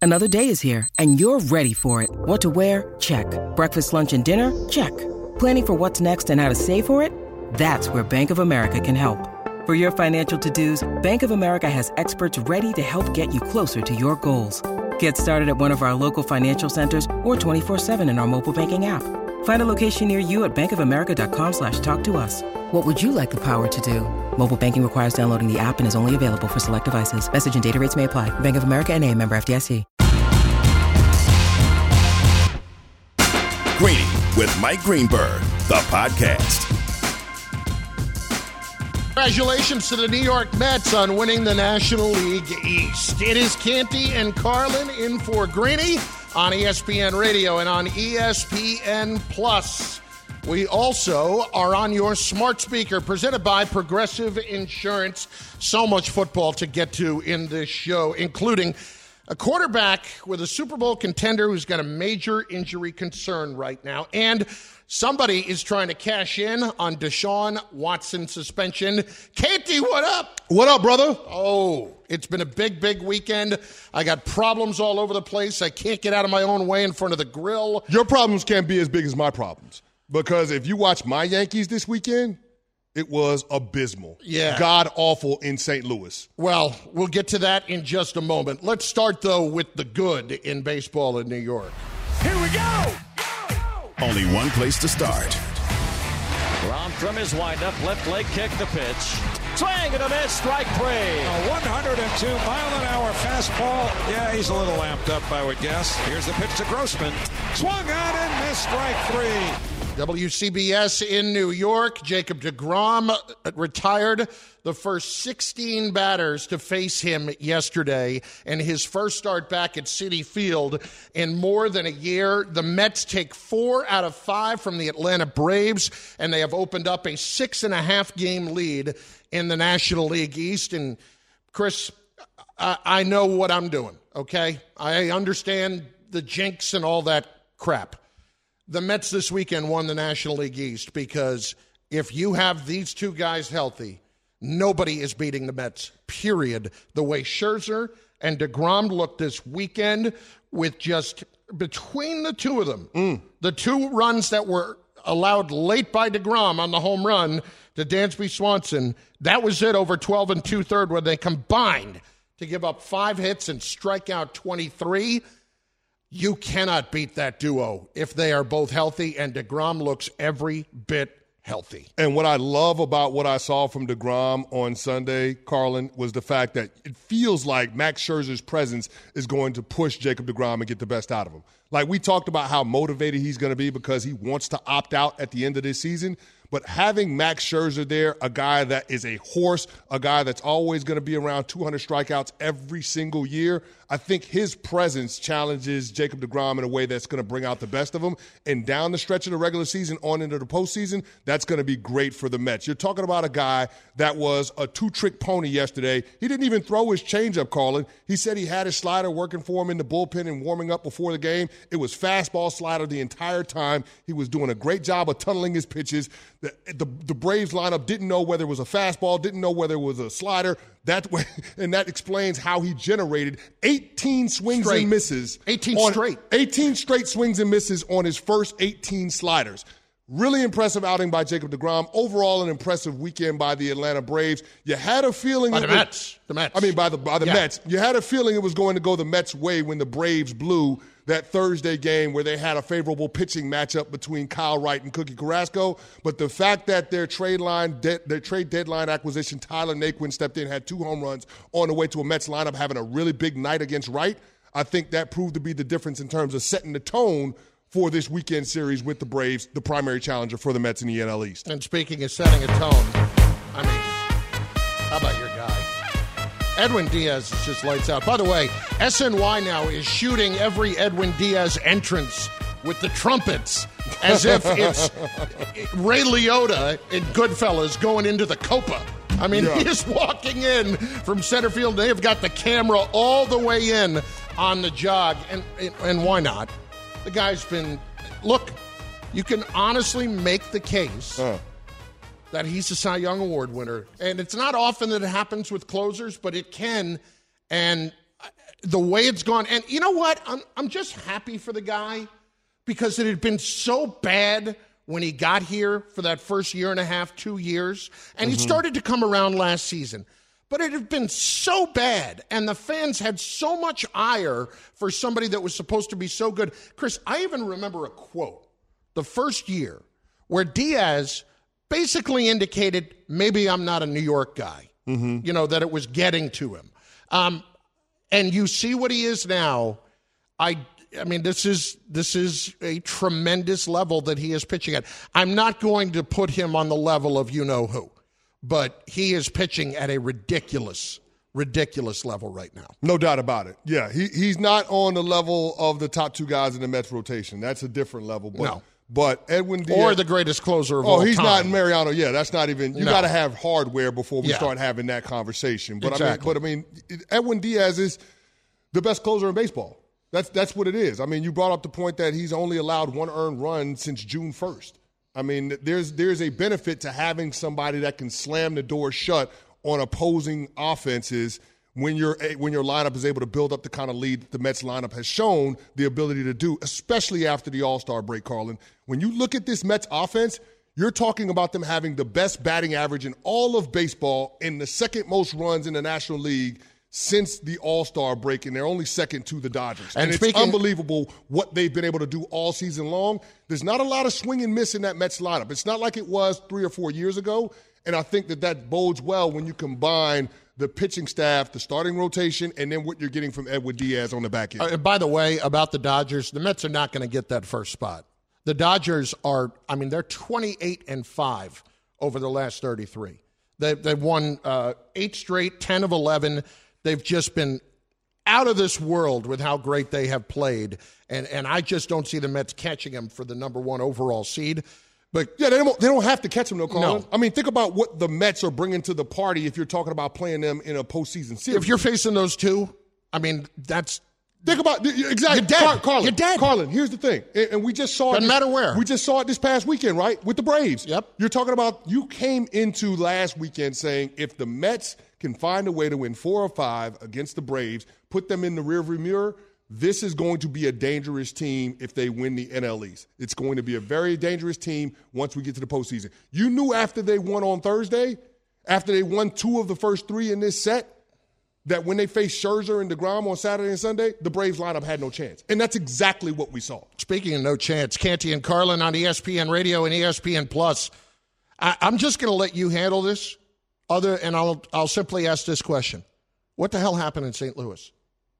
Another day is here, and you're ready for it. What to wear? Check. Breakfast, lunch, and dinner? Check. Planning for what's next and how to save for it? That's where Bank of America can help. For your financial to-dos, Bank of America has experts ready to help get you closer to your goals. Get started at one of our local financial centers or 24/7 in our mobile banking app. Find a location near you at bankofamerica.com/talktous. What would you like the power to do? Mobile banking requires downloading the app and is only available for select devices. Message and data rates may apply. Bank of America N.A., member FDIC. Greeny with Mike Greenberg, the podcast. Congratulations to the New York Mets on winning the National League East. It is Canty and Carlin in for Greeny on ESPN Radio and on ESPN Plus. We also are on your smart speaker, presented by Progressive Insurance. So much football to get to in this show, including a quarterback with a Super Bowl contender who's got a major injury concern right now, and somebody is trying to cash in on Deshaun Watson's suspension. Canty, what up? What up, brother? Oh, it's been a big weekend. I got problems all over the place. I can't get out of my own way in front of the grill. Your problems can't be as big as my problems, because if you watch my Yankees this weekend, it was abysmal. Yeah. God-awful in St. Louis. Well, we'll get to that in just a moment. Let's start, though, with the good in baseball in New York. Here we go! Only one place to start. Rom from his windup, left leg kick the pitch. Swing and a miss, strike three. A 102-mile-an-hour fastball. Yeah, he's a little amped up, I would guess. Here's the pitch to Grossman. Swung on and missed, strike three. WCBS in New York, Jacob deGrom retired the first 16 batters to face him yesterday, and his first start back at Citi Field in more than a year. The Mets take 4 out of 5 from the Atlanta Braves, and they have opened up a 6.5-game lead in the National League East. And, Chris, I know what I'm doing, okay? I understand the jinx and all that crap. The Mets this weekend won the National League East because if you have these two guys healthy, nobody is beating the Mets, period. The way Scherzer and deGrom looked this weekend with just between the two of them, the 2 runs that were allowed late by deGrom on the home run to Dansby Swanson, that was it over 12 and 2/3 where they combined to give up 5 hits and strike out 23. You cannot beat that duo if they are both healthy, and deGrom looks every bit healthy. And what I love about what I saw from deGrom on Sunday, Carlin, was the fact that it feels like Max Scherzer's presence is going to push Jacob deGrom and get the best out of him. Like, we talked about how motivated he's going to be because he wants to opt out at the end of this season. But having Max Scherzer there, a guy that is a horse, a guy that's always going to be around 200 strikeouts every single year, I think his presence challenges Jacob deGrom in a way that's going to bring out the best of him. And down the stretch of the regular season on into the postseason, that's going to be great for the Mets. You're talking about a guy that was a 2-trick pony yesterday. He didn't even throw his changeup, Carlin. He said he had his slider working for him in the bullpen and warming up before the game. It was fastball slider the entire time. He was doing a great job of tunneling his pitches. The Braves lineup didn't know whether it was a fastball, didn't know whether it was a slider. And that explains how he generated 18 swings and misses. 18 straight swings and misses on his first 18 sliders. Really impressive outing by Jacob deGrom. Overall, an impressive weekend by the Atlanta Braves. You had a feeling... By the Mets. I mean, by the Mets. You had a feeling it was going to go the Mets' way when the Braves blew that Thursday game where they had a favorable pitching matchup between Kyle Wright and Cookie Carrasco. But the fact that their trade deadline acquisition, Tyler Naquin, stepped in, had 2 home runs on the way to a Mets lineup having a really big night against Wright, I think that proved to be the difference in terms of setting the tone for this weekend series with the Braves, the primary challenger for the Mets in the NL East. And speaking of setting a tone, I mean, how about your guy? Edwin Diaz is just lights out. By the way, SNY now is shooting every Edwin Diaz entrance with the trumpets as if it's Ray Liotta in Goodfellas going into the Copa. I mean, He is walking in from center field. They have got the camera all the way in on the jog. And why not? The guy's been... Look, you can honestly make the case that he's a Cy Young Award winner. And it's not often that it happens with closers, but it can. And the way it's gone, and you know what? I'm just happy for the guy because it had been so bad when he got here for that first year and a half, 2 years, and he started to come around last season. But it had been so bad, and the fans had so much ire for somebody that was supposed to be so good. Chris, I even remember a quote the first year where Diaz basically indicated, maybe I'm not a New York guy, that it was getting to him. And you see what he is now. I mean, this is a tremendous level that he is pitching at. I'm not going to put him on the level of you-know-who. But he is pitching at a ridiculous level right now. No doubt about it. Yeah, he's not on the level of the top two guys in the Mets rotation. That's a different level. But, no. But Edwin Diaz. Or the greatest closer of all time. Oh, he's not Mariano. Yeah, that's not even. You got to have hardware before we Yeah. start having that conversation. But Exactly. I mean, Edwin Diaz is the best closer in baseball. That's what it is. I mean, you brought up the point that he's only allowed one earned run since June 1st. I mean, there's a benefit to having somebody that can slam the door shut on opposing offenses when your lineup is able to build up the kind of lead that the Mets lineup has shown the ability to do, especially after the All-Star break, Carlin. When you look at this Mets offense, you're talking about them having the best batting average in all of baseball and the second most runs in the National League since the All-Star break, and they're only second to the Dodgers. And it's unbelievable what they've been able to do all season long. There's not a lot of swing and miss in that Mets lineup. It's not like it was 3 or 4 years ago, and I think that bodes well when you combine the pitching staff, the starting rotation, and then what you're getting from Edwin Diaz on the back end. By the way, about the Dodgers, the Mets are not going to get that first spot. The Dodgers they're 28-5 over the last 33. They've won 8 straight, 10 of 11. They've just been out of this world with how great they have played, and I just don't see the Mets catching them for the number 1 overall seed. But yeah, they don't have to catch them, though, Colin. No. I mean, think about what the Mets are bringing to the party if you're talking about playing them in a postseason series. If you're facing those two, I mean, that's think about exactly. You're dead. Carlin, You're dead. Carlin, here's the thing, and we just saw Doesn't matter where. We just saw it this past weekend, right, with the Braves. Yep. You're talking about you came into last weekend saying if the Mets can find a way to win 4 or 5 against the Braves, put them in the rearview mirror, this is going to be a dangerous team if they win the NL East. It's going to be a very dangerous team once we get to the postseason. You knew after they won on Thursday, after they won 2 of the first 3 in this set, that when they faced Scherzer and DeGrom on Saturday and Sunday, the Braves lineup had no chance. And that's exactly what we saw. Speaking of no chance, Canty and Carlin on ESPN Radio and ESPN Plus. I'm just going to let you handle this. And I'll simply ask this question. What the hell happened in St. Louis?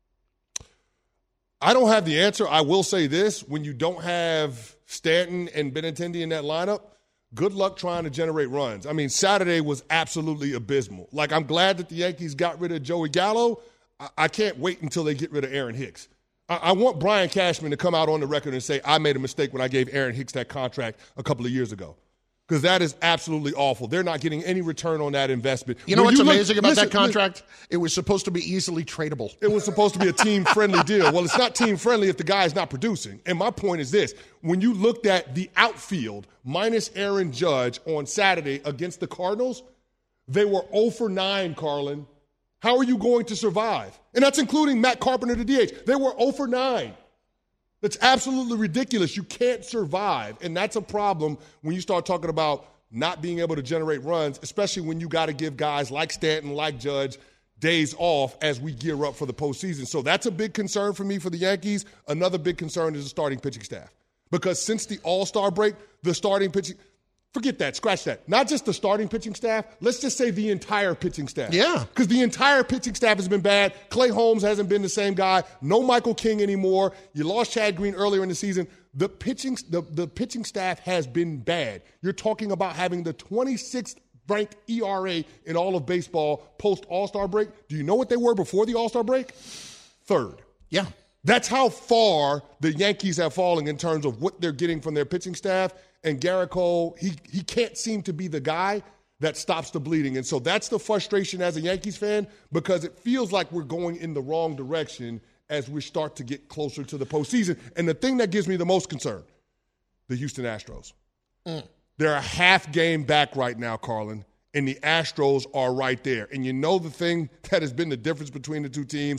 I don't have the answer. I will say this. When you don't have Stanton and Benintendi in that lineup, good luck trying to generate runs. I mean, Saturday was absolutely abysmal. Like, I'm glad that the Yankees got rid of Joey Gallo. I can't wait until they get rid of Aaron Hicks. I want Brian Cashman to come out on the record and say, I made a mistake when I gave Aaron Hicks that contract a couple of years ago. Because that is absolutely awful. They're not getting any return on that investment. You know what's amazing about that contract? It was supposed to be easily tradable. It was supposed to be a team-friendly deal. Well, it's not team-friendly if the guy is not producing. And my point is this. When you looked at the outfield minus Aaron Judge on Saturday against the Cardinals, they were 0 for 9, Carlin. How are you going to survive? And that's including Matt Carpenter, the DH. They were 0 for 9. That's absolutely ridiculous. You can't survive. And that's a problem when you start talking about not being able to generate runs, especially when you got to give guys like Stanton, like Judge, days off as we gear up for the postseason. So that's a big concern for me for the Yankees. Another big concern is the starting pitching staff. Because since the All-Star break, the starting pitching – forget that. Scratch that. Not just the starting pitching staff. Let's just say the entire pitching staff. Yeah. Because the entire pitching staff has been bad. Clay Holmes hasn't been the same guy. No Michael King anymore. You lost Chad Green earlier in the season. The pitching staff has been bad. You're talking about having the 26th ranked ERA in all of baseball post All-Star break. Do you know what they were before the All-Star break? 3rd. Yeah. That's how far the Yankees have fallen in terms of what they're getting from their pitching staff. And Garrett Cole, he can't seem to be the guy that stops the bleeding. And so that's the frustration as a Yankees fan, because it feels like we're going in the wrong direction as we start to get closer to the postseason. And the thing that gives me the most concern, the Houston Astros. They're a half game back right now, Carlin, and the Astros are right there. And you know the thing that has been the difference between the two teams,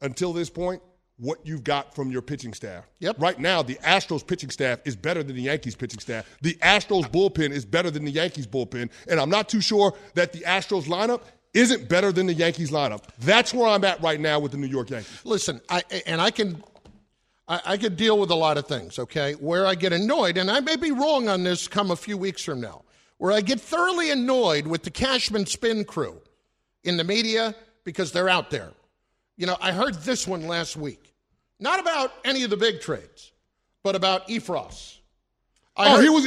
until this point, what you've got from your pitching staff. Yep. Right now, the Astros pitching staff is better than the Yankees pitching staff. The Astros bullpen is better than the Yankees bullpen. And I'm not too sure that the Astros lineup isn't better than the Yankees lineup. That's where I'm at right now with the New York Yankees. Listen, I could deal with a lot of things, okay? Where I get annoyed, and I may be wrong on this come a few weeks from now, where I get thoroughly annoyed with the Cashman spin crew in the media because they're out there. You know, I heard this one last week. Not about any of the big trades, but about Efros. He was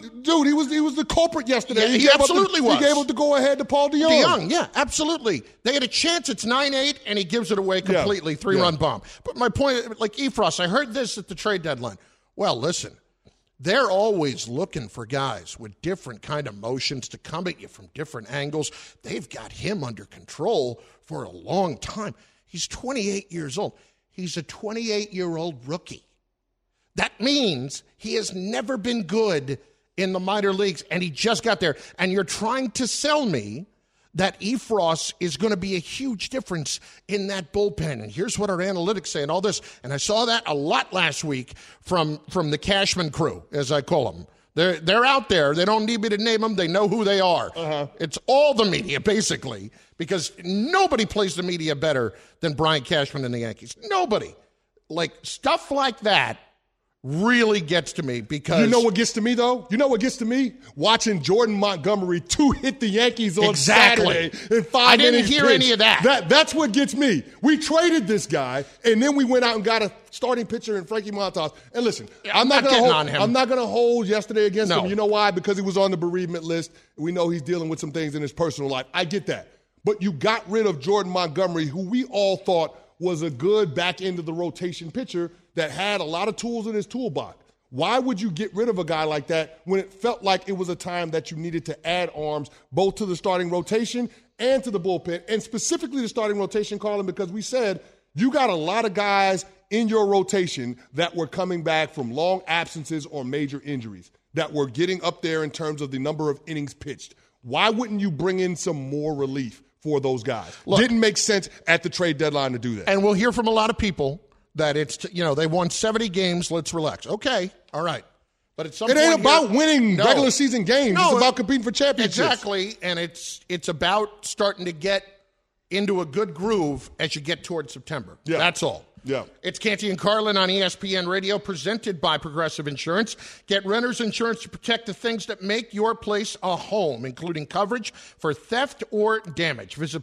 the culprit yesterday. Yeah, he absolutely was. He gave up the go-ahead to Paul DeJong. DeJong, yeah, absolutely. They had a chance. It's 9-8, and he gives it away completely. 3-run bomb. But my point, like Efros, I heard this at the trade deadline. Well, listen, they're always looking for guys with different kind of motions to come at you from different angles. They've got him under control for a long time. He's 28 years old. He's a 28-year-old rookie. That means he has never been good in the minor leagues, and he just got there. And you're trying to sell me that Efros is going to be a huge difference in that bullpen. And here's what our analytics say and all this. And I saw that a lot last week from the Cashman crew, as I call them. They're out there. They don't need me to name them. They know who they are. Uh-huh. It's all the media, basically, because nobody plays the media better than Brian Cashman and the Yankees. Nobody. Like, stuff like that really gets to me because... You know what gets to me, though? You know what gets to me? Watching Jordan Montgomery hit the Yankees on Saturday in 5 innings. I didn't hear any of that. That's what gets me. We traded this guy, and then we went out and got a starting pitcher in Frankie Montas. And listen, I'm not going to hold yesterday against him. You know why? Because he was on the bereavement list. We know he's dealing with some things in his personal life. I get that. But you got rid of Jordan Montgomery, who we all thought was a good back end of the rotation pitcher that had a lot of tools in his toolbox. Why would you get rid of a guy like that when it felt like it was a time that you needed to add arms both to the starting rotation and to the bullpen, and specifically the starting rotation, Carlin, because we said you got a lot of guys in your rotation that were coming back from long absences or major injuries that were getting up there in terms of the number of innings pitched. Why wouldn't you bring in some more relief for those guys? Look, didn't make sense at the trade deadline to do that. And we'll hear from a lot of people that it's, they won 70 games, let's relax. Okay, all right. But at some point, it ain't about winning regular season games. It's about competing for championships. Exactly, and it's about starting to get into a good groove as you get towards September. Yeah. That's all. Yeah. It's Canty and Carlin on ESPN Radio, presented by Progressive Insurance. Get renter's insurance to protect the things that make your place a home, including coverage for theft or damage. Visit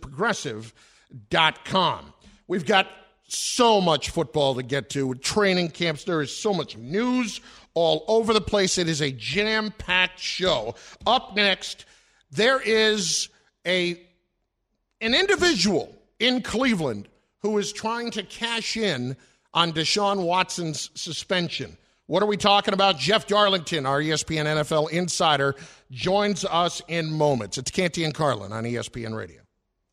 Progressive.com. We've got so much football to get to. With training camps, there is so much news all over the place. It is a jam-packed show. Up next, there is an individual in Cleveland who is trying to cash in on Deshaun Watson's suspension. What are we talking about? Jeff Darlington, our ESPN NFL insider, joins us in moments. It's Canty and Carlin on ESPN Radio.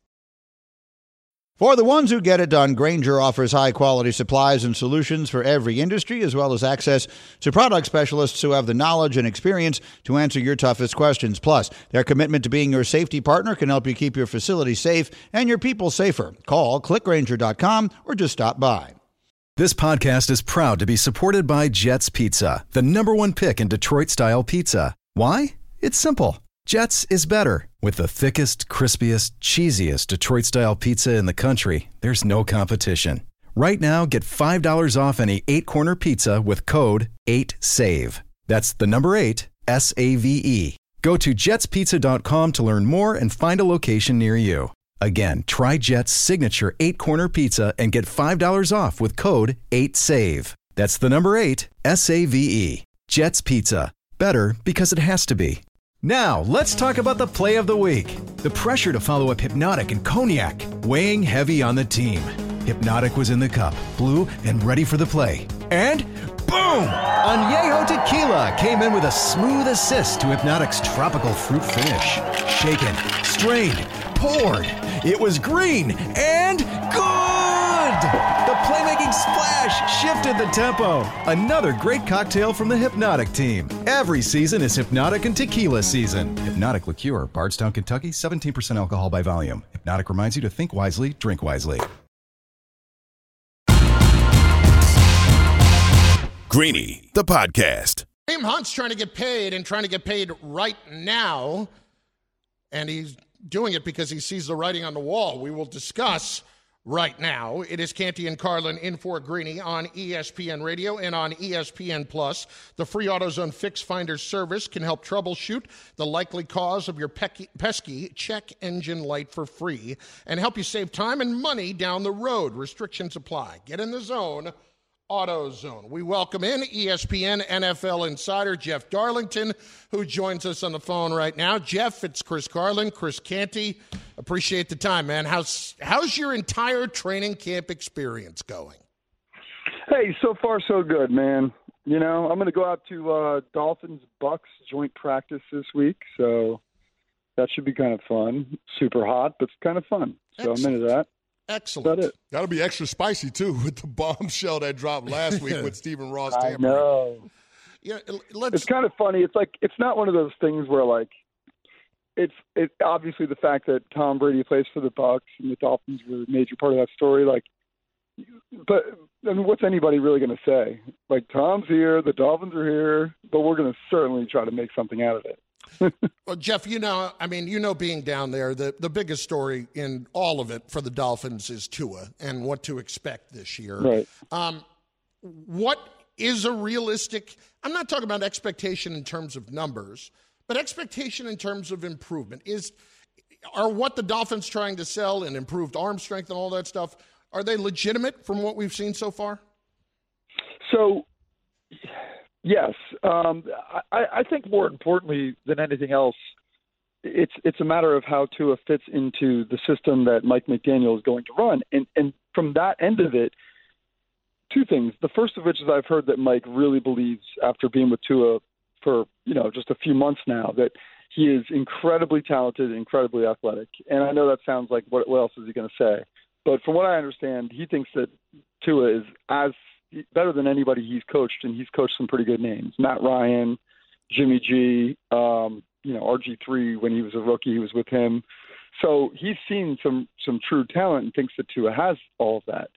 For the ones who get it done, Grainger offers high-quality supplies and solutions for every industry, as well as access to product specialists who have the knowledge and experience to answer your toughest questions. Plus, their commitment to being your safety partner can help you keep your facility safe and your people safer. Call, clickgrainger.com, or just stop by. This podcast is proud to be supported by Jets Pizza, the #1 pick in Detroit-style pizza. Why? It's simple. Jets is better. With the thickest, crispiest, cheesiest Detroit-style pizza in the country, there's no competition. Right now, get $5 off any 8-corner pizza with code 8SAVE. That's the number 8, S-A-V-E. Go to jetspizza.com to learn more and find a location near you. Again, try Jet's signature 8-corner pizza and get $5 off with code 8SAVE. That's the number 8, S-A-V-E. Jet's Pizza. Better because it has to be. Now, let's talk about the play of the week. The pressure to follow up Hypnotic and Cognac, weighing heavy on the team. Hypnotic was in the cup, blue, and ready for the play. And boom! Añejo Tequila came in with a smooth assist to Hypnotic's tropical fruit finish. Shaken, strained, poured. It was green and good! The playmaking splash shifted the tempo. Another great cocktail from the Hypnotic team. Every season is Hypnotic and Tequila season. Hypnotic Liqueur, Bardstown, Kentucky, 17% alcohol by volume. Hypnotic reminds you to think wisely, drink wisely. Greeny, the podcast. Kareem Hunt's trying to get paid and trying to get paid right now, and he's doing it because he sees the writing on the wall. We will discuss right now. It is Canty and Carlin in for Greeny on ESPN Radio and on ESPN Plus. The free AutoZone Fix Finder service can help troubleshoot the likely cause of your pesky check engine light for free and help you save time and money down the road. Restrictions apply. Get in the zone. AutoZone. We welcome in ESPN NFL insider Jeff Darlington, who joins us on the phone right now. Jeff, it's Chris Carlin, Chris Canty. Appreciate the time, man. How's your entire training camp experience going? Hey, so far so good, man. You know, I'm going to go out to Dolphins-Bucks joint practice this week, so that should be kind of fun. Super hot, but it's kind of fun. So Excellent. I'm into that. Excellent. That's it. That'll be extra spicy, too, with the bombshell that dropped last week with Stephen Ross tampering. I know. Yeah, it's kind of funny. It's like it's not one of those things where, like, it's obviously the fact that Tom Brady plays for the Bucs and the Dolphins were a major part of that story. Like, but I mean, what's anybody really going to say? Like, Tom's here, the Dolphins are here, but we're going to certainly try to make something out of it. Well, Jeff, being down there, the biggest story in all of it for the Dolphins is Tua and what to expect this year. Right. What is a realistic – I'm not talking about expectation in terms of numbers, but expectation in terms of improvement. Are what the Dolphins trying to sell and improved arm strength and all that stuff, are they legitimate from what we've seen so far? So – yes. I think more importantly than anything else, it's a matter of how Tua fits into the system that Mike McDaniel is going to run. And from that end of it, two things. The first of which is I've heard that Mike really believes, after being with Tua for, just a few months now, that he is incredibly talented, incredibly athletic. And I know that sounds like what else is he going to say? But from what I understand, he thinks that Tua is better than anybody he's coached, and he's coached some pretty good names. Matt Ryan, Jimmy G, RG3 when he was a rookie, he was with him. So he's seen some true talent and thinks that Tua has all of that.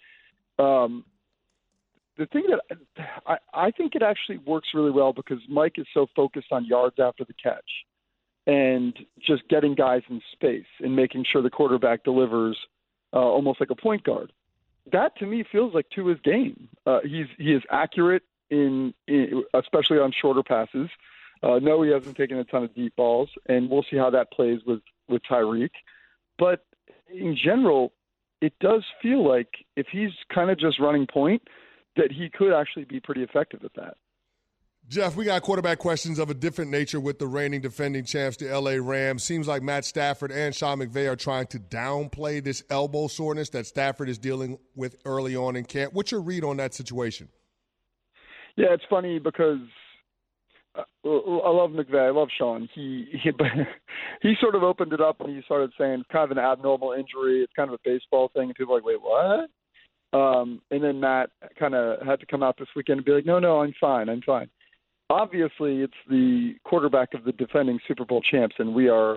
The thing that I think it actually works really well because Mike is so focused on yards after the catch and just getting guys in space and making sure the quarterback delivers almost like a point guard. That to me feels like Tua's game. He is accurate in especially on shorter passes. No, he hasn't taken a ton of deep balls, and we'll see how that plays with Tyreek. But in general, it does feel like if he's kind of just running point, that he could actually be pretty effective at that. Jeff, we got quarterback questions of a different nature with the reigning defending champs, the L.A. Rams. Seems like Matt Stafford and Sean McVay are trying to downplay this elbow soreness that Stafford is dealing with early on in camp. What's your read on that situation? Yeah, it's funny because I love McVay. I love Sean. He sort of opened it up when he started saying it's kind of an abnormal injury. It's kind of a baseball thing. And people are like, wait, what? And then Matt kind of had to come out this weekend and be like, no, I'm fine. Obviously, it's the quarterback of the defending Super Bowl champs, and we are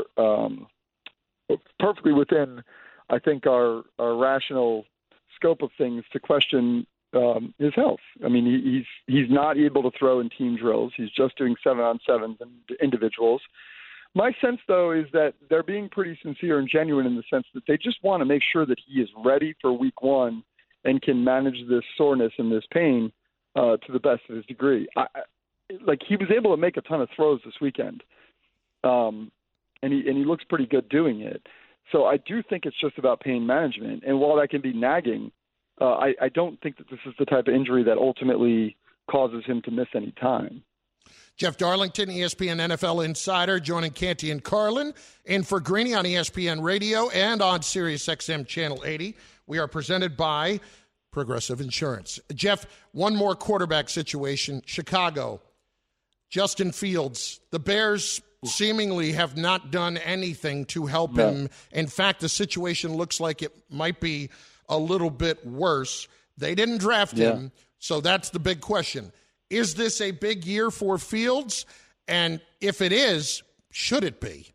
perfectly within, I think, our rational scope of things to question his health. I mean, he's not able to throw in team drills. He's just doing 7-on-7s and individuals. My sense, though, is that they're being pretty sincere and genuine in the sense that they just want to make sure that he is ready for week one and can manage this soreness and this pain to the best of his degree. He was able to make a ton of throws this weekend, and he looks pretty good doing it. So I do think it's just about pain management. And while that can be nagging, I don't think that this is the type of injury that ultimately causes him to miss any time. Jeff Darlington, ESPN NFL insider, joining Canty and Carlin in for Greeny on ESPN Radio and on SiriusXM Channel 80. We are presented by Progressive Insurance. Jeff, one more quarterback situation. Chicago, Justin Fields. The Bears seemingly have not done anything to help him. In fact, the situation looks like it might be a little bit worse. They didn't draft him, so that's the big question. Is this a big year for Fields? And if it is, should it be?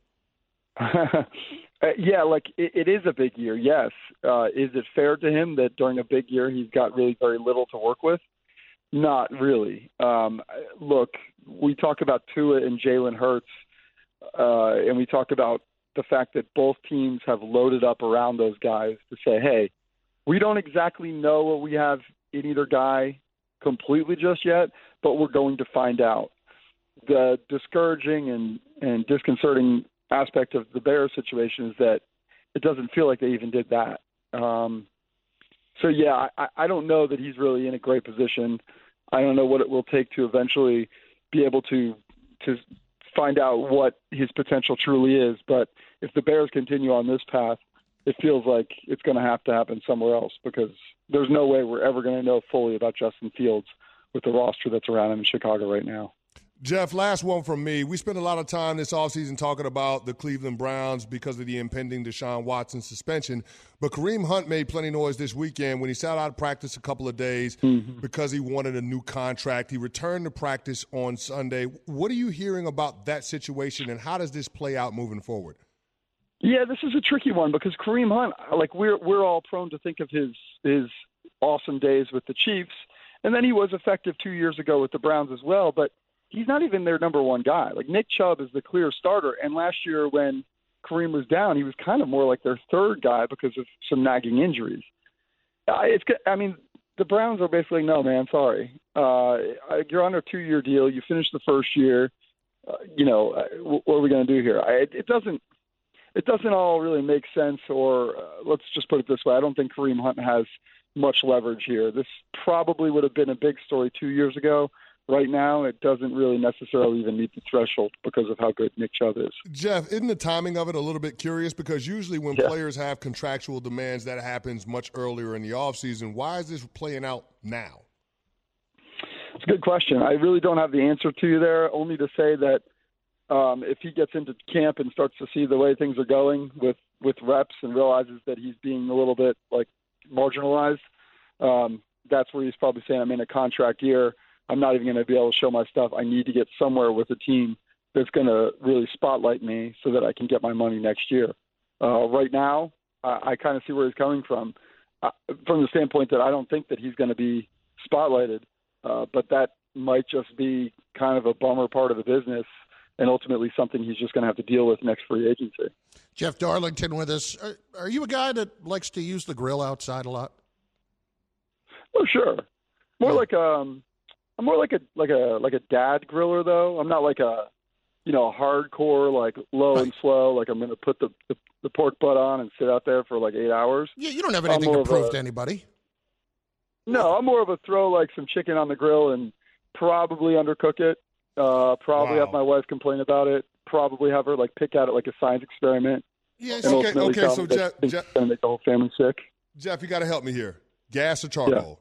It is a big year, yes. Is it fair to him that during a big year he's got really very little to work with? Not really. Look, we talk about Tua and Jalen Hurts, and we talk about the fact that both teams have loaded up around those guys to say, hey, we don't exactly know what we have in either guy completely just yet, but we're going to find out. The discouraging and disconcerting aspect of the Bears situation is that it doesn't feel like they even did that. So, yeah, I don't know that he's really in a great position. I don't know what it will take to eventually be able to find out what his potential truly is. But if the Bears continue on this path, it feels like it's going to have to happen somewhere else, because there's no way we're ever going to know fully about Justin Fields with the roster that's around him in Chicago right now. Jeff, last one from me. We spent a lot of time this offseason talking about the Cleveland Browns because of the impending Deshaun Watson suspension. But Kareem Hunt made plenty of noise this weekend when he sat out of practice a couple of days because he wanted a new contract. He returned to practice on Sunday. What are you hearing about that situation, and how does this play out moving forward? Yeah, this is a tricky one because Kareem Hunt, like we're all prone to think of his awesome days with the Chiefs, and then he was effective 2 years ago with the Browns as well, but he's not even their number one guy. Like, Nick Chubb is the clear starter, and last year when Kareem was down, he was kind of more like their third guy because of some nagging injuries. The Browns are basically, no, man, sorry. You're on a 2-year deal. You finished the first year. What are we going to do here? It doesn't all really make sense, or let's just put it this way. I don't think Kareem Hunt has much leverage here. This probably would have been a big story 2 years ago. Right now, it doesn't really necessarily even meet the threshold because of how good Nick Chubb is. Jeff, isn't the timing of it a little bit curious? Because usually when players have contractual demands, that happens much earlier in the offseason. Why is this playing out now? It's a good question. I really don't have the answer to you there, only to say that if he gets into camp and starts to see the way things are going with reps and realizes that he's being a little bit, like, marginalized, that's where he's probably saying, I'm in a contract year. I'm not even going to be able to show my stuff. I need to get somewhere with a team that's going to really spotlight me so that I can get my money next year. Right now, I kind of see where he's coming from the standpoint that I don't think that he's going to be spotlighted, but that might just be kind of a bummer part of the business and ultimately something he's just going to have to deal with next free agency. Jeff Darlington with us. Are you a guy that likes to use the grill outside a lot? Oh, sure. I'm more like a dad griller, though. I'm not like a hardcore, like low and slow. Like I'm going to put the pork butt on and sit out there for like 8 hours. Yeah, you don't have anything to prove to anybody. No, I'm more of a throw like some chicken on the grill and probably undercook it. Have my wife complain about it. Probably have her like pick at it like a science experiment. Yes. Okay. So Jeff, gonna make the whole family sick. Jeff, you got to help me here. Gas or charcoal? Yeah.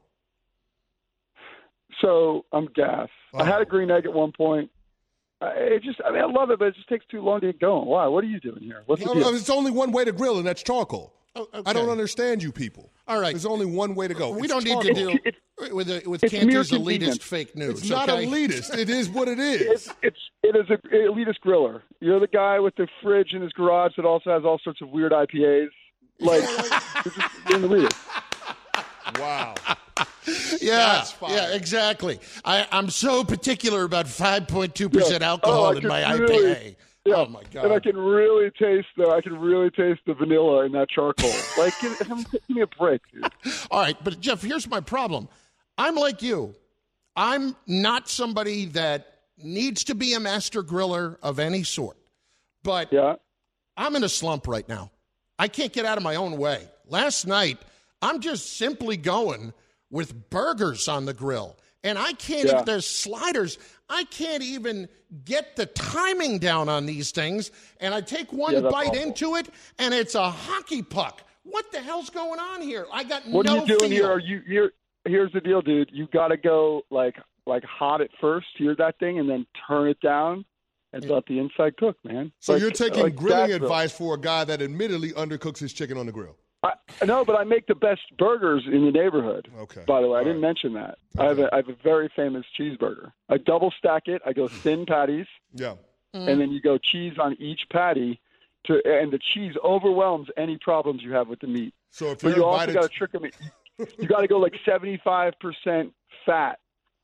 So I'm gas. I had a green egg at one point. I love it, but it just takes too long to get going. Why? What are you doing here? What's the deal? It's only one way to grill, and that's charcoal. Oh, okay. I don't understand you people. All right. There's only one way to go. We don't need to deal with Canty's elitist fake news. It's not elitist. It is what it is. It is an elitist griller. You're the guy with the fridge in his garage that also has all sorts of weird IPAs. Like, you're an elitist. Wow. Yeah, exactly. I'm so particular about 5.2% alcohol in my IPA. Yeah. Oh my God! And I can really taste the vanilla in that charcoal. Like, give me a break, dude. All right, but Jeff, here's my problem. I'm like you. I'm not somebody that needs to be a master griller of any sort. But I'm in a slump right now. I can't get out of my own way. Last night, I'm just simply going with burgers on the grill. And I can't even, there's sliders. I can't even get the timing down on these things. And I take one bite into it, and it's a hockey puck. What the hell's going on here? I got what no are you doing feel. here? Here's the deal, dude. You got to go like hot at first, hear that thing, and then turn it down and let the inside cook, man. So you're taking grilling advice for a guy that admittedly undercooks his chicken on the grill. No, but I make the best burgers in the neighborhood. Okay. By the way, I didn't mention that. Okay. I have a very famous cheeseburger. I double stack it. I go thin patties. Yeah. And then you go cheese on each patty, and the cheese overwhelms any problems you have with the meat. So if you also got to trick them. You got to go like 75% fat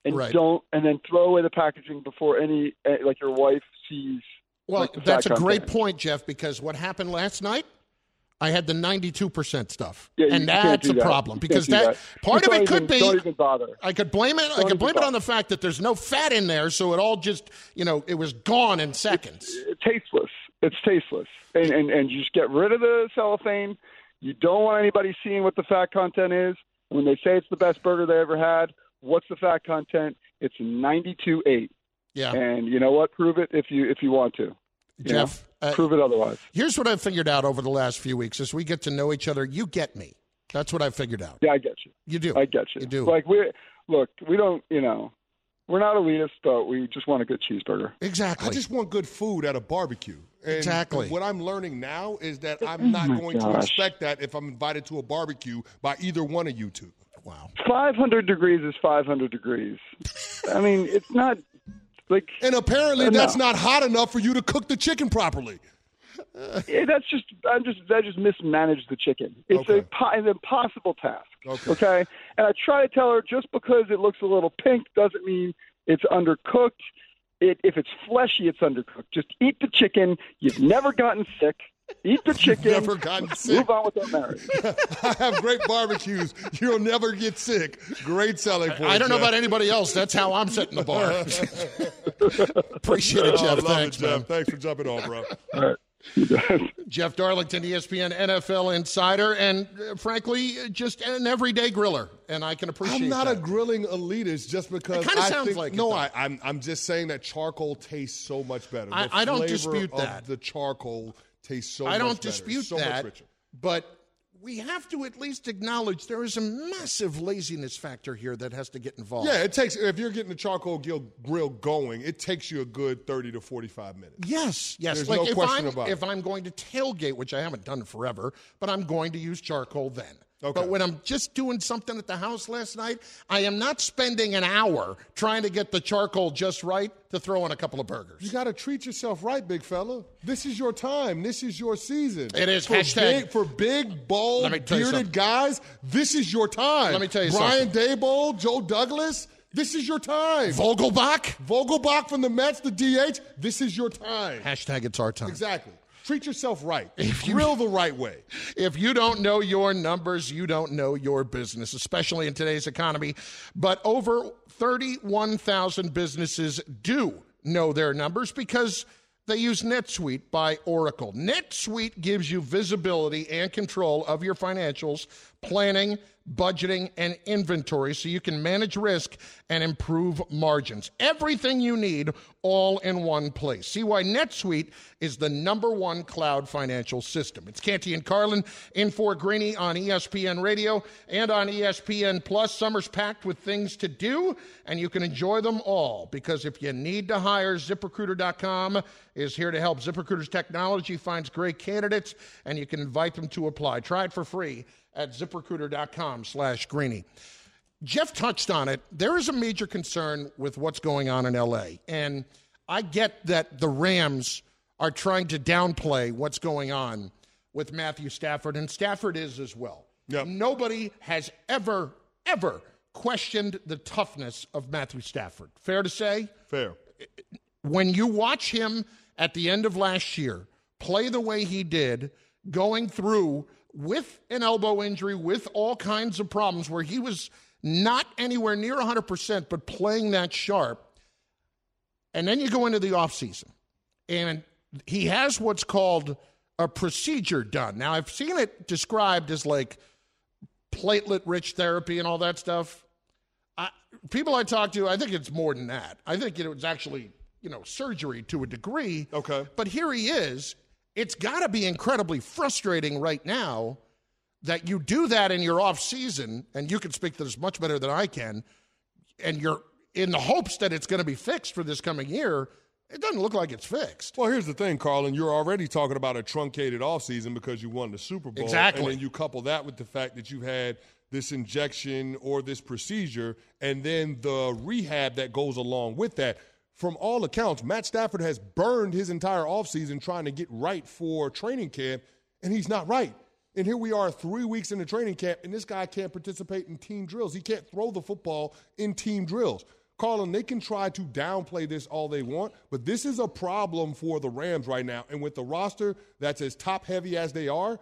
and Right. and then throw away the packaging before like your wife sees. Well, like, the that's a fat great content. point, Jeff, because what happened last night, I had the 92% stuff. Yeah, and you can't that's do a that. problem You because can't do that that. part of Just it don't could be Don't even bother. I could blame it on the fact that there's no fat in there, so it all just, it was gone in seconds. It's tasteless. It's tasteless. And you just get rid of the cellophane. You don't want anybody seeing what the fat content is. When they say it's the best burger they ever had, what's the fat content? It's 92.8. Yeah. And you know what? Prove it if you want to. Jeff, prove it otherwise. Here's what I've figured out over the last few weeks as we get to know each other. You get me. That's what I've figured out. Yeah, I get you. You do. I get you. You do. Like, we don't, we're not elitist, but we just want a good cheeseburger. Exactly. I just want good food at a barbecue. And Exactly. what I'm learning now is that I'm not going to expect that if I'm invited to a barbecue by either one of you two. Wow. 500 degrees is 500 degrees. I mean, it's not like. And apparently that's not hot enough for you to cook the chicken properly. Yeah, I just mismanaged the chicken. It's an impossible task. Okay. And I try to tell her just because it looks a little pink doesn't mean it's undercooked. If it's fleshy, it's undercooked. Just eat the chicken. You've never gotten sick. Eat the chicken. Never gotten sick. Move on with our marriage. I have great barbecues. You'll never get sick. Great selling point. I don't know about anybody else. That's how I'm setting the bar. Appreciate it, Jeff. Thanks, Thanks, man. Jeff. Thanks for jumping on, bro. All right. Jeff Darlington, ESPN NFL insider, and frankly, just an everyday griller, and I can appreciate I'm not that. a grilling elitist just because It kinda I sounds think, like it, no, though. I'm just saying that charcoal tastes so much better. The I don't flavor dispute of that. The charcoal tastes so much I better. don't dispute so much that, richer. but we have to at least acknowledge there is a massive laziness factor here that has to get involved. Yeah, it takes, if you're getting the charcoal grill going, it takes you a good 30 to 45 minutes. Yes. There's Like no question about it. if I'm going to tailgate, which I haven't done forever, but I'm going to use charcoal then. Okay. But when I'm just doing something at the house last night, I am not spending an hour trying to get the charcoal just right to throw in a couple of burgers. You got to treat yourself right, big fella. This is your time. This is your season. It is. For big, bold, Let me tell you bearded something. guys, this is your time. Let me tell you Brian Daboll, Joe Douglas, this is your time. Vogelbach from the Mets, the DH, this is your time. Hashtag it's our time. Exactly. Treat yourself right. Grill the right way. If you don't know your numbers, you don't know your business, especially in today's economy. But over 31,000 businesses do know their numbers because they use NetSuite by Oracle. NetSuite gives you visibility and control of your financials, planning, budgeting, and inventory so you can manage risk and improve margins. Everything you need all in one place. See why NetSuite is the #1 cloud financial system. It's Canty and Carlin in for Greeny on ESPN Radio and on ESPN Plus. Summer's packed with things to do, and you can enjoy them all because if you need to hire, ZipRecruiter.com is here to help. ZipRecruiter's technology finds great candidates, and you can invite them to apply. Try it for free at ZipRecruiter.com/Greeny. Jeff touched on it. There is a major concern with what's going on in L.A., and I get that the Rams are trying to downplay what's going on with Matthew Stafford, and Stafford is as well. Yep. Nobody has ever questioned the toughness of Matthew Stafford. Fair to say? Fair. When you watch him at the end of last year play the way he did, going through with an elbow injury, with all kinds of problems where he was not anywhere near 100%, but playing that sharp. And then you go into the offseason, and he has what's called a procedure done. Now, I've seen it described as like platelet-rich therapy and all that stuff. People I talk to, I think it's more than that. I think it was actually, surgery to a degree. Okay. But here he is. It's got to be incredibly frustrating right now that you do that in your off season, and you can speak to this much better than I can, and you're in the hopes that it's going to be fixed for this coming year. It doesn't look like it's fixed. Well, here's the thing, Carlin. You're already talking about a truncated offseason because you won the Super Bowl. Exactly. And then you couple that with the fact that you've had this injection or this procedure and then the rehab that goes along with that. From all accounts, Matt Stafford has burned his entire offseason trying to get right for training camp, and he's not right. And here we are 3 weeks into training camp, and this guy can't participate in team drills. He can't throw the football in team drills. Carlin, they can try to downplay this all they want, but this is a problem for the Rams right now. And with the roster that's as top-heavy as they are,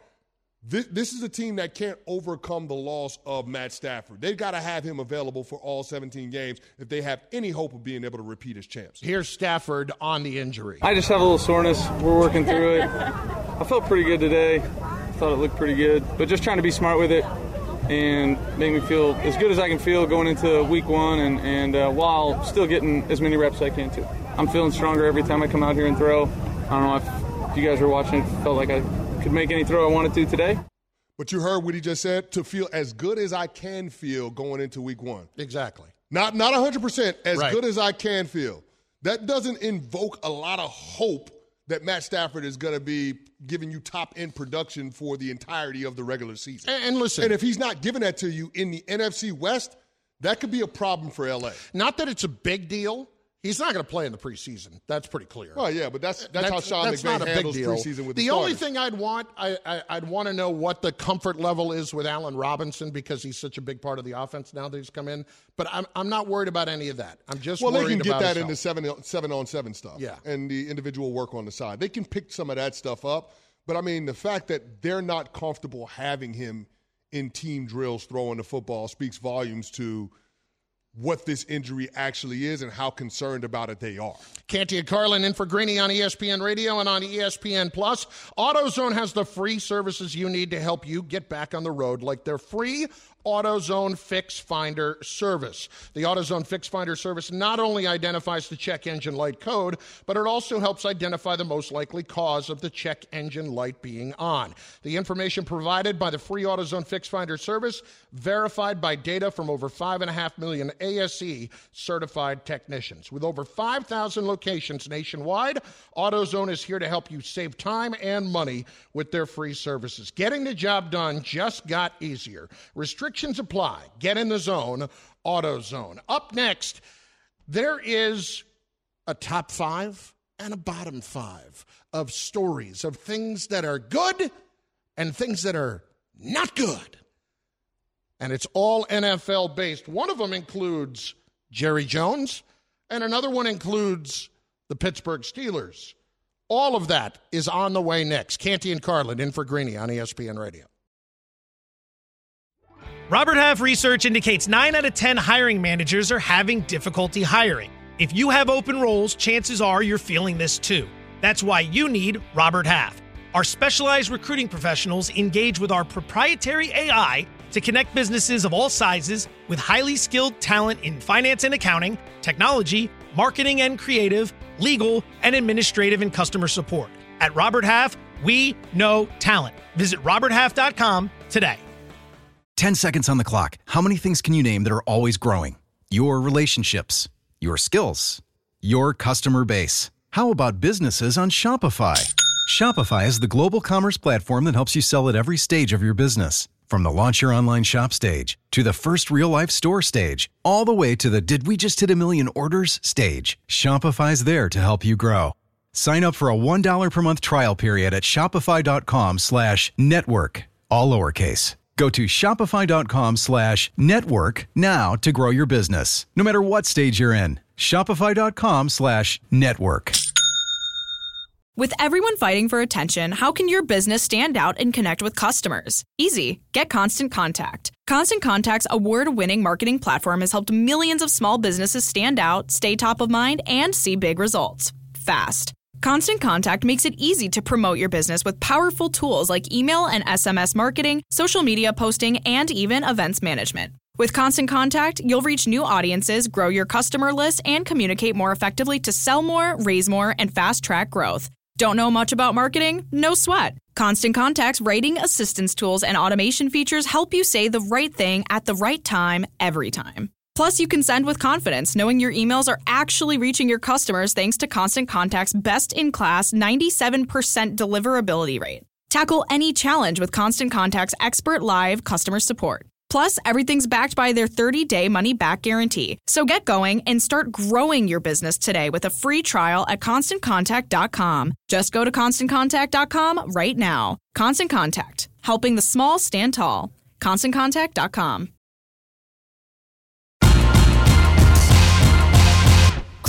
this is a team that can't overcome the loss of Matt Stafford. They've got to have him available for all 17 games if they have any hope of being able to repeat as champs. Here's Stafford on the injury. I just have a little soreness. We're working through it. I felt pretty good today. Thought it looked pretty good. But just trying to be smart with it and make me feel as good as I can feel going into week one and while still getting as many reps as I can too. I'm feeling stronger every time I come out here and throw. I don't know if you guys were watching, it felt like I could make any throw I wanted to today. But you heard what he just said, to feel as good as I can feel going into week one. Exactly. Not 100%, as right. good as I can feel. That doesn't invoke a lot of hope that Matt Stafford is going to be giving you top-end production for the entirety of the regular season. And listen. And if he's not giving that to you in the NFC West, that could be a problem for L.A. Not that it's a big deal. He's not going to play in the preseason. That's pretty clear. Oh, yeah, but that's how Sean McVay handles preseason with the only starters. thing I'd want to know what the comfort level is with Allen Robinson because he's such a big part of the offense now that he's come in. But I'm not worried about any of that. I'm just worried about they can get that his into health. 7-on-7 stuff. Yeah. And the individual work on the side. They can pick some of that stuff up. But, I mean, the fact that they're not comfortable having him in team drills throwing the football speaks volumes to what this injury actually is and how concerned about it they are. Canty and Carlin in for Greeny on ESPN Radio and on ESPN+. AutoZone has the free services you need to help you get back on the road, like their free AutoZone Fix Finder service. The AutoZone Fix Finder service not only identifies the check engine light code, but it also helps identify the most likely cause of the check engine light being on. The information provided by the free AutoZone Fix Finder service, verified by data from over 5.5 million ASE certified technicians. With over 5,000 locations nationwide, AutoZone is here to help you save time and money with their free services. Getting the job done just got easier. Restrictions apply. Get in the zone. AutoZone. Up next, there is a top 5 and a bottom 5 of stories of things that are good and things that are not good. And it's all NFL based. One of them includes Jerry Jones, and another one includes the Pittsburgh Steelers. All of that is on the way next. Canty and Carlin in for Greeny on ESPN Radio. Robert Half research indicates 9 out of 10 hiring managers are having difficulty hiring. If you have open roles, chances are you're feeling this too. That's why you need Robert Half. Our specialized recruiting professionals engage with our proprietary AI to connect businesses of all sizes with highly skilled talent in finance and accounting, technology, marketing and creative, legal, and administrative and customer support. At Robert Half, we know talent. Visit roberthalf.com today. 10 seconds on the clock. How many things can you name that are always growing? Your relationships, your skills, your customer base. How about businesses on Shopify? Shopify is the global commerce platform that helps you sell at every stage of your business. From the launch your online shop stage, to the first real-life store stage, all the way to the did we just hit a million orders stage, Shopify's there to help you grow. Sign up for a $1 per month trial period at shopify.com/network, all lowercase. Go to shopify.com/network now to grow your business, no matter what stage you're in. Shopify.com/network. With everyone fighting for attention, how can your business stand out and connect with customers? Easy. Get Constant Contact. Constant Contact's award-winning marketing platform has helped millions of small businesses stand out, stay top of mind, and see big results fast. Constant Contact makes it easy to promote your business with powerful tools like email and SMS marketing, social media posting, and even events management. With Constant Contact, you'll reach new audiences, grow your customer list, and communicate more effectively to sell more, raise more, and fast-track growth. Don't know much about marketing? No sweat. Constant Contact's writing assistance tools and automation features help you say the right thing at the right time, every time. Plus, you can send with confidence, knowing your emails are actually reaching your customers thanks to Constant Contact's best-in-class 97% deliverability rate. Tackle any challenge with Constant Contact's expert live customer support. Plus, everything's backed by their 30-day money-back guarantee. So get going and start growing your business today with a free trial at ConstantContact.com. Just go to ConstantContact.com right now. Constant Contact, helping the small stand tall. ConstantContact.com.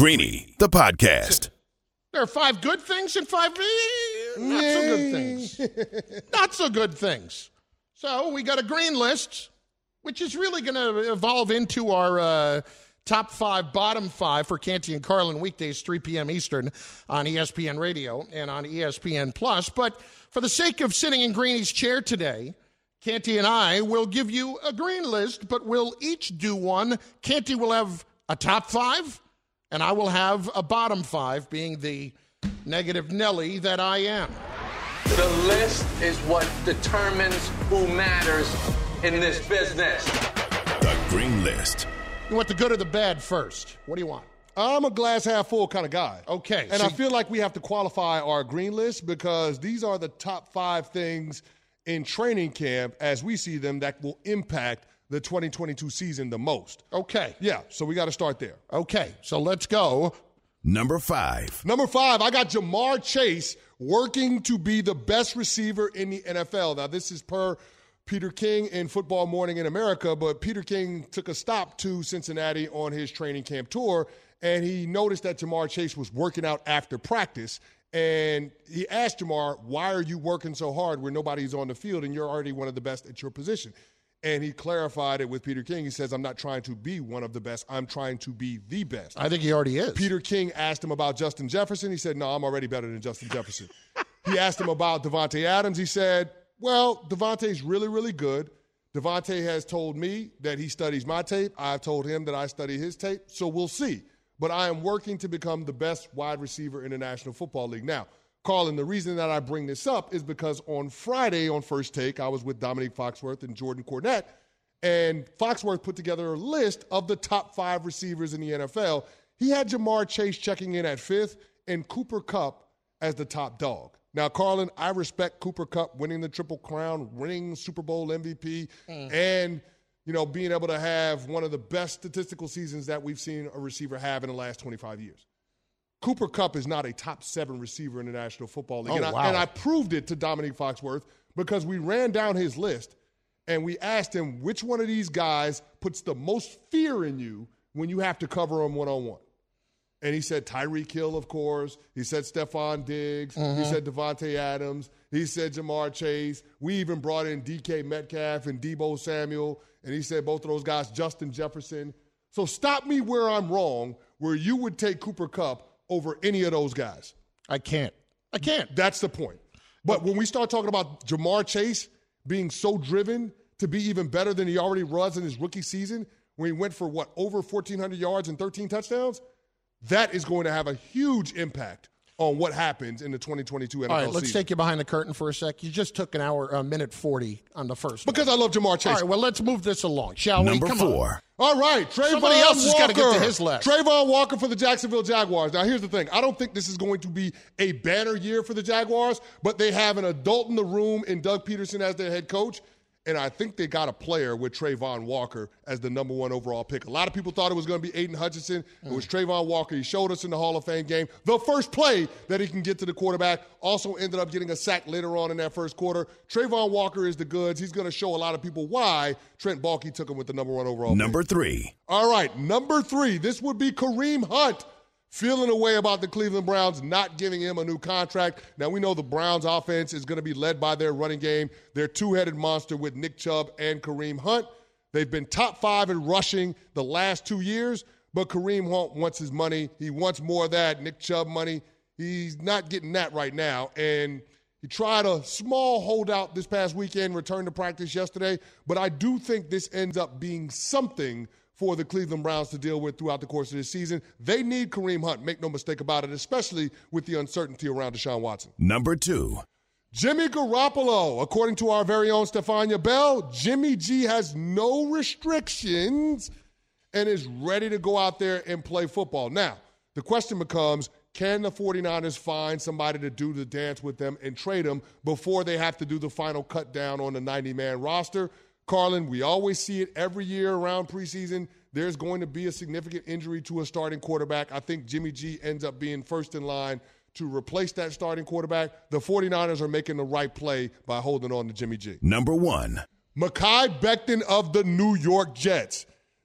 Greeny, the podcast. There are 5 good things and 5 not so good things. Not so good things. So we got a green list, which is really going to evolve into our top 5, bottom 5 for Canty and Carlin weekdays, 3 p.m. Eastern on ESPN Radio and on ESPN Plus. But for the sake of sitting in Greeny's chair today, Canty and I will give you a green list, but we'll each do one. Canty will have a top 5, and I will have a bottom 5, being the negative Nelly that I am. The list is what determines who matters in this business. The green list. You want the good or the bad first? What do you want? I'm a glass half full kind of guy. Okay. And I feel like we have to qualify our green list because these are the top 5 things in training camp as we see them that will impact the 2022 season the most. Okay. Yeah, so we got to start there. Okay, so let's go. Number 5. Number 5, I got Jamar Chase working to be the best receiver in the NFL. Now, this is per Peter King in Football Morning in America, but Peter King took a stop to Cincinnati on his training camp tour, and he noticed that Jamar Chase was working out after practice. And he asked Jamar, why are you working so hard where nobody's on the field and you're already one of the best at your position? And he clarified it with Peter King. He says, I'm not trying to be one of the best. I'm trying to be the best. I think he already is. Peter King asked him about Justin Jefferson. He said, no, I'm already better than Justin Jefferson. He asked him about Devontae Adams. He said, well, Devontae's really, really good. Devontae has told me that he studies my tape. I've told him that I study his tape. So we'll see. But I am working to become the best wide receiver in the National Football League. Now, Carlin, the reason that I bring this up is because on Friday on First Take, I was with Dominique Foxworth and Jordan Cornette, and Foxworth put together a list of the top 5 receivers in the NFL. He had Jamar Chase checking in at 5th and Cooper Kupp as the top dog. Now, Carlin, I respect Cooper Kupp winning the Triple Crown, winning Super Bowl MVP, and being able to have one of the best statistical seasons that we've seen a receiver have in the last 25 years. Cooper Kupp is not a top 7 receiver in the National Football League. Oh, wow. And I proved it to Dominique Foxworth because we ran down his list and we asked him which one of these guys puts the most fear in you when you have to cover him one-on-one. And he said Tyreek Hill, of course. He said Stephon Diggs. He said Devontae Adams. He said Jamar Chase. We even brought in DK Metcalf and Deebo Samuel. And he said both of those guys, Justin Jefferson. So stop me where I'm wrong, where you would take Cooper Kupp over any of those guys. I can't. That's the point. But when we start talking about Jamar Chase being so driven to be even better than he already was in his rookie season, when he went for, over 1,400 yards and 13 touchdowns, that is going to have a huge impact on what happens in the 2022 NFL season. All right, let's take you behind the curtain for a sec. You just took a minute 40 on the first because I love Jamar Chase. All right, well, let's move this along, shall we? Number 4. All right, Trayvon Somebody else has got to Walker. get to his list. Trayvon Walker for the Jacksonville Jaguars. Now, here's the thing. I don't think this is going to be a banner year for the Jaguars, but they have an adult in the room in Doug Peterson as their head coach, and I think they got a player with Trayvon Walker as the number 1 overall pick. A lot of people thought it was going to be Aiden Hutchinson. It was Trayvon Walker. He showed us in the Hall of Fame game the first play that he can get to the quarterback. Also ended up getting a sack later on in that first quarter. Trayvon Walker is the goods. He's going to show a lot of people why Trent Baalke took him with the number 1 overall pick. Number 3. All right, number 3. This would be Kareem Hunt. Feeling a way about the Cleveland Browns not giving him a new contract. Now, we know the Browns' offense is going to be led by their running game, their two-headed monster with Nick Chubb and Kareem Hunt. They've been top 5 in rushing the last 2 years, but Kareem Hunt wants his money. He wants more of that Nick Chubb money. He's not getting that right now, and he tried a small holdout this past weekend, returned to practice yesterday, but I do think this ends up being something for the Cleveland Browns to deal with throughout the course of this season. They need Kareem Hunt, make no mistake about it, especially with the uncertainty around Deshaun Watson. Number 2. Jimmy Garoppolo. According to our very own Stefania Bell, Jimmy G has no restrictions and is ready to go out there and play football. Now, the question becomes, can the 49ers find somebody to do the dance with them and trade them before they have to do the final cut down on the 90-man roster? Carlin, we always see it every year around preseason. There's going to be a significant injury to a starting quarterback. I think Jimmy G ends up being first in line to replace that starting quarterback. The 49ers are making the right play by holding on to Jimmy G. Number 1. Mekhi Becton of the New York Jets.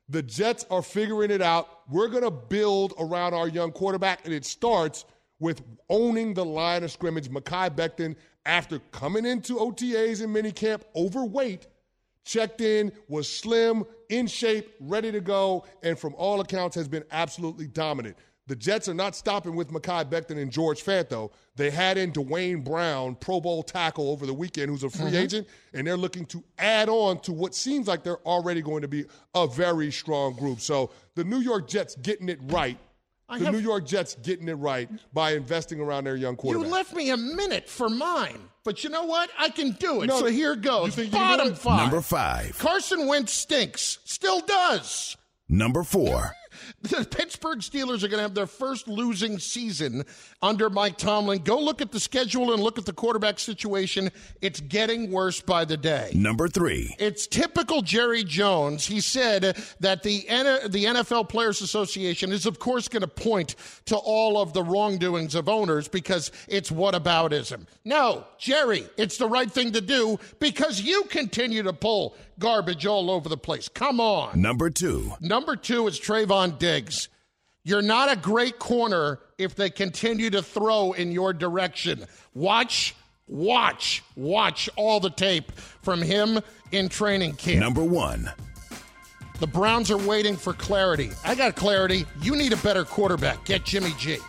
The Jets are figuring it out. We're going to build around our young quarterback, and it starts with owning the line of scrimmage. Mekhi Becton, after coming into OTAs and minicamp overweight, checked in, was slim, in shape, ready to go, and from all accounts has been absolutely dominant. The Jets are not stopping with Mekhi Becton and George Fant, though. They had in Dwayne Brown, Pro Bowl tackle over the weekend, who's a free agent, and they're looking to add on to what seems like they're already going to be a very strong group. So the New York Jets getting it right. New York Jets getting it right by investing around their young quarterback. You left me a minute for mine, but you know what? I can do it. No, so here goes. Bottom 5. Number 5. Carson Wentz stinks. Still does. Number 4. The Pittsburgh Steelers are going to have their first losing season under Mike Tomlin. Go look at the schedule and look at the quarterback situation. It's getting worse by the day. Number 3. It's typical Jerry Jones. He said that the NFL Players Association is, of course, going to point to all of the wrongdoings of owners because it's whataboutism. No, Jerry, it's the right thing to do because you continue to pull garbage all over the place. Come on. Number 2. Number 2 is Trayvon Diggs. You're not a great corner if they continue to throw in your direction. Watch all the tape from him in training camp. Number 1. The Browns are waiting for clarity. I got clarity. You need a better quarterback. Get Jimmy G.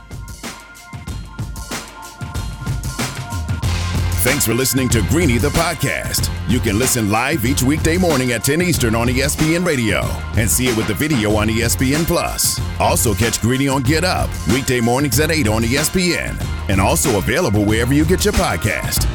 Thanks for listening to Greeny the podcast. You can listen live each weekday morning at 10 Eastern on ESPN Radio and see it with the video on ESPN Plus. Also catch Greeny on Get Up weekday mornings at 8 on ESPN and also available wherever you get your podcast.